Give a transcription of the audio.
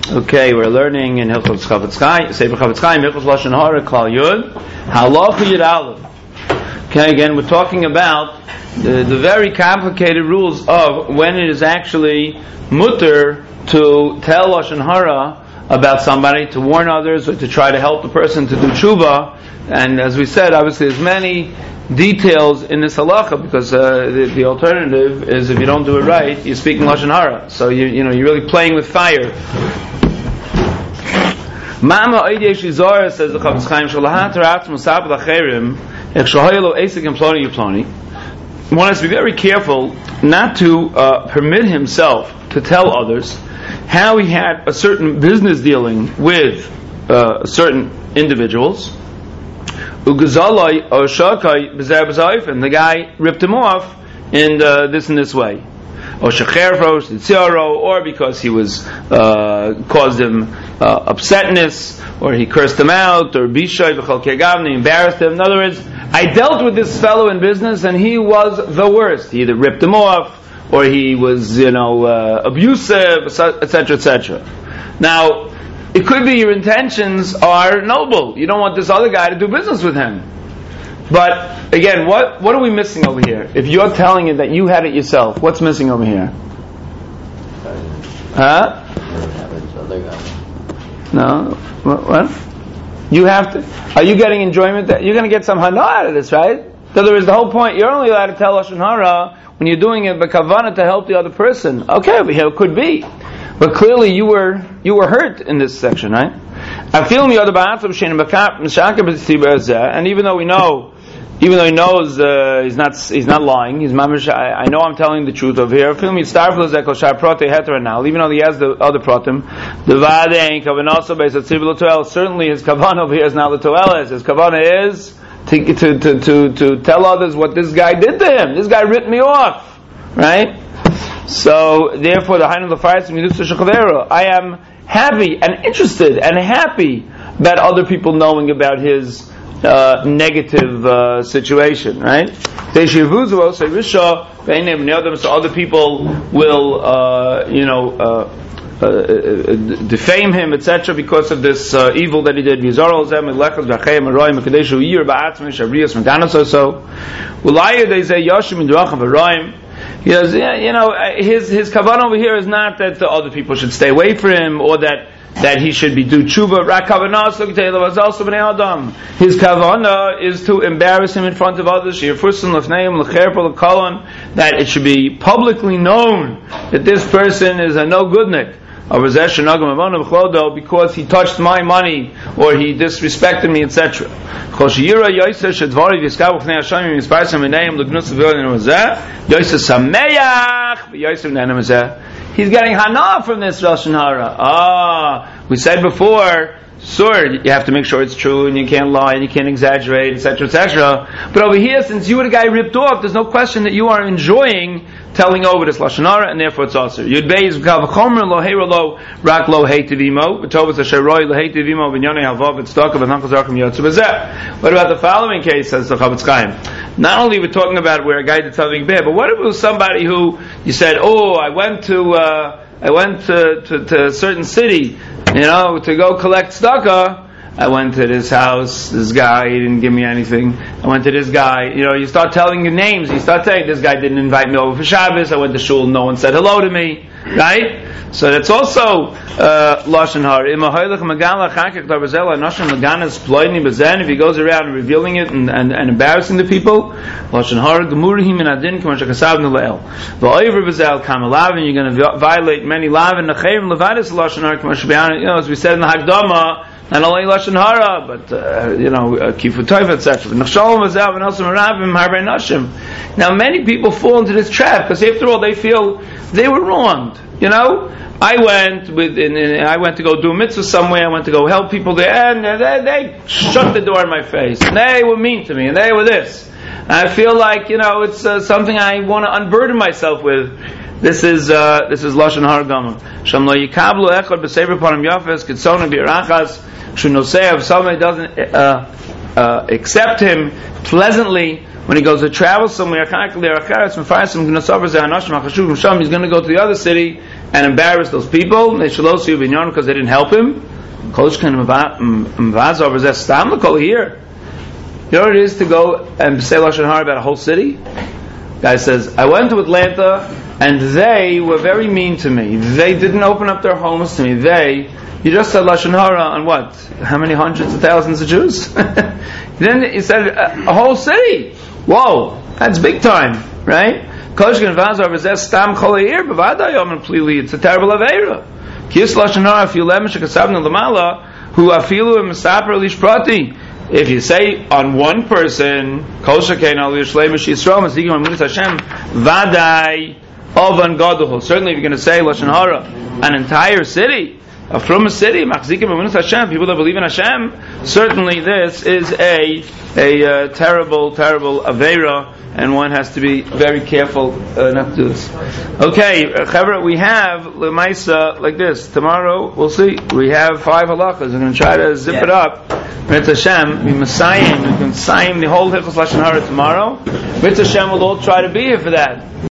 Okay, we're learning in Hilchos Chafetz Chaim, Sefer Chafetz Chaim, Hilchos Lashon Hara, Klal Yud, Halacha Yud Aleph. Okay, again, we're talking about the very complicated rules of when it is actually mutter to tell Lashon Hara about somebody, to warn others, or to try to help the person to do tshuva. And as we said, obviously there's many details in this halacha, because the alternative is if you don't do it right, you're speaking Lashon Hara. So you're really playing with fire. Mama Oidei Shizora, says the Chafetz Chaim, Shalahat Ratz Musab Lacherim Ech Shahoyelo Esek and Ploni Yuploni. One has to be very careful not to permit himself to tell others how he had a certain business dealing with certain individuals. Ugazalai or Shakai Bezer Bezaif, and the guy ripped him off in this and this way. Or Shecherfos, Tziro, or because he was caused him upsetness, or he cursed him out, or Bishay B'chal Kegavni, embarrassed him. In other words, I dealt with this fellow in business and he was the worst. He either ripped him off, or he was, abusive, etc., etc. Now, it could be your intentions are noble. You don't want this other guy to do business with him. But again, what are we missing over here? If you're telling it that you had it yourself, what's missing over here? Huh? No. What? You have to. Are you getting enjoyment? That you're going to get some hana out of this, right? In other words, the whole point, you're only allowed to tell Lashon Hara when you're doing it b'kavana to help the other person. Okay, over here it could be, but clearly you were hurt in this section, right? I feel me other and even though he knows he's not lying, he's mamish. I know I'm telling the truth over here. Feel me starful zekol shar prote heter now. Even though he has the other protim, the vadein kavanoso beis atzibul toel. Certainly his kavan over here is not the toeles. His kavana is to tell others what this guy did to him. This guy ripped me off, right? So therefore, the hainu lefaris midusa shechavero. I am happy and interested and happy about other people knowing about his negative situation, right? So other people will, defame him, etc., because of this evil that he did. He says, his kavanah over here is not that the other people should stay away from him, or that he should be do tshuva. His kavanah is to embarrass him in front of others. That it should be publicly known that this person is a no goodnik, because he touched my money or he disrespected me, etc. He's getting hana from this Lashon Hara. We said before, sure, you have to make sure it's true, and you can't lie, and you can't exaggerate, etc., etc. But over here, since you were the guy ripped off, there's no question that you are enjoying telling over this Lashon Hara, and therefore it's also. Yud Beis Kavachomer Lo Heira Lo Rak Lo Heitivimo B'Tovas Asheroi Lo Heitivimo V'Nyonei Havav V'Tzedakah V'Nachal Zarchim Yotzu B'Zeh. What about the following case? Says the Chafetz Chaim. Not only we're talking about where a guy did something bad, but what if it was somebody who you said, I went to a certain city, to go collect tzedakah. I went to this house, this guy, he didn't give me anything. I went to this guy, you start telling your names, you start saying, this guy didn't invite me over for Shabbos, I went to shul, no one said hello to me, right? So that's also Lashon Hara. If he goes around revealing it and embarrassing the people, Lashon Hara, you're going to violate many lavin, as we said in the Hagdama, not only Lashon Hara, but Kifu Toiv, etc. Now many people fall into this trap because after all they feel they were wronged. I went to go do a mitzvah somewhere. I went to go help people there, and they shut the door in my face. And they were mean to me, and they were this. And I feel like it's something I want to unburden myself with. This is Lashon Hara Gama. Sham lo yikablu echad b'sever panim yafes kitzona b'irachas shunoseh. If somebody doesn't accept him pleasantly when he goes to travel somewhere, he's going to go to the other city and embarrass those people. They should also be known because they didn't help him. Here. You know what it is to go and say Lashon Hara about a whole city? Guy says, I went to Atlanta and they were very mean to me. They didn't open up their homes to me. You just said Lashon Hara on what? How many hundreds of thousands of Jews? Then he said a whole city. Whoa, that's big time, right? It's a terrible aveira. Kis Lashon Hara afilu shekasabnu lamala hu afilu misaper lish prati. If you say on one person, Kol Shekein Al Yishlei Yisrael Masikim Amunus Hashem Vadai Ovan Gaduchol. Certainly, if you're going to say Lashon Hara, an entire city, from a city, Machzikim Amunus Hashem, people that believe in Hashem, certainly this is a terrible, terrible aveira, and one has to be very careful not to do this. Okay, Chavra, we have Lemaisa like this. Tomorrow, we'll see. We have 5 halachas. We're going to try to zip it up. Mitzvah Hashem, we can sign the whole Hilchos Lashon Hara tomorrow. Mitzvah Hashem will all try to be here for that.